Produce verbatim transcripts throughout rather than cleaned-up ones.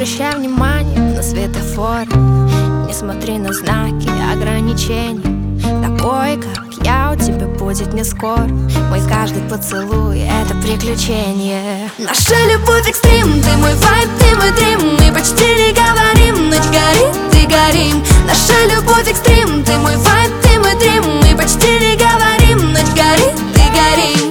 обращай внимание на светофоры, не смотри на знаки ограничений. Такой, как я, у тебя будет не скоро. Мой каждый поцелуй — это приключение. Наша любовь экстрим, ты мой вайб, ты мой дрим. Мы почти не говорим, ночь горит и горим. Наша любовь экстрим, ты мой вайб, ты мой дрим. Мы почти не говорим, ночь горит и горим.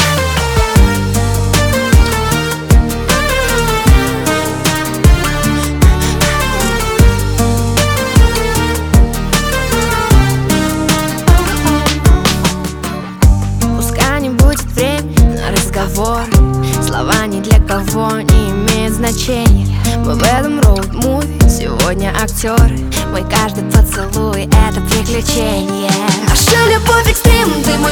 Слова ни для кого не имеют значения. Мы в этом роуд-муви сегодня актеры. Мой каждый поцелуй — это приключение. Наша любовь экстрим, ты мой